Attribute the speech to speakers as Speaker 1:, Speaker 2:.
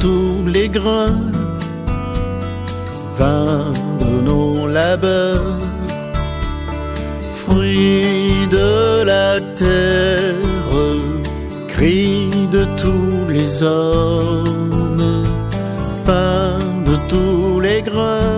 Speaker 1: tous les grains, vin de nos labeurs, fruits de la terre, cris de tous les hommes, pain de tous les grains.